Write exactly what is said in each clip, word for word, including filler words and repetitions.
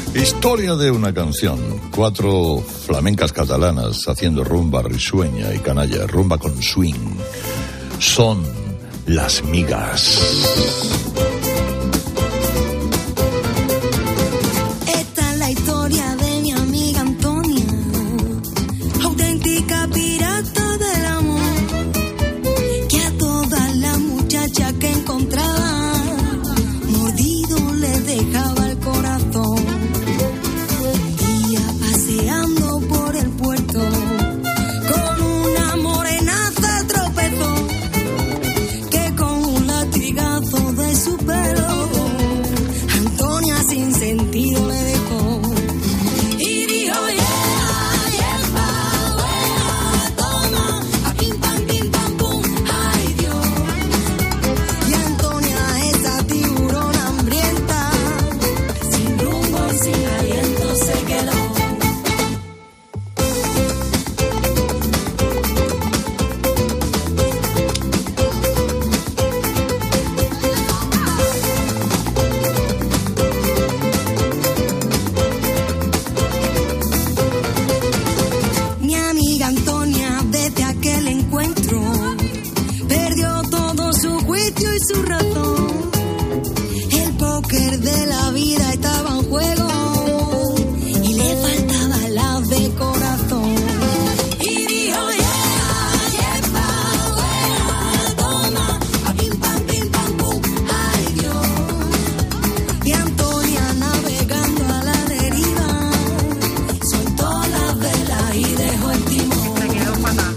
Historia de una canción. Cuatro flamencas catalanas haciendo rumba risueña y canalla, rumba con swing. Son Las Migas. Esta es la historia de mi amiga Antonia, auténtica pirata del amor, que a todas las muchachas que encontraba mordido le dejaba el corazón. Paseando por el puerto, con una morenaza tropezó, que con un latigazo de su pelo, Antonia sin sentido le dejó. Y dijo, yeah, yeah, yeah, toma, a pim pam, pim pam, pum, ay Dios. Y Antonia, esa tiburona hambrienta, sin rumbo, sin aliento se quedó. Su razón, el póker de la vida estaba en juego y le faltaba la de corazón. Y dijo, yeah, yeah, yeah, toma, a pim pam, pim pam, pum, ay Dios. Y Antonia navegando a la deriva, soltó la vela y dejó el timón. Me quedó fatal.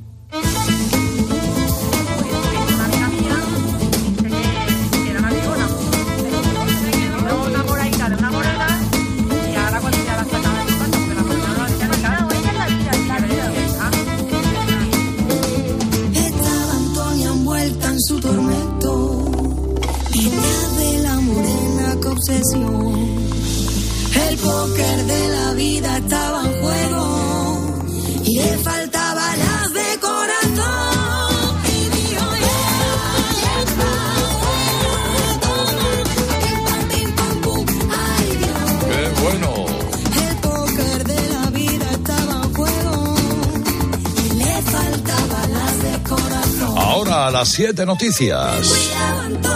Su tormento y la de la morena que obsesión. El póker de la vida estaba en juego y le faltaba las de corazón. Y dijo, yeah, yeah, yeah, toma, pim pam, pim pam, pum, ay Dios. ¡Qué bueno! El póker de la vida estaba en juego y le faltaba las de corazón. Ahora a las siete noticias.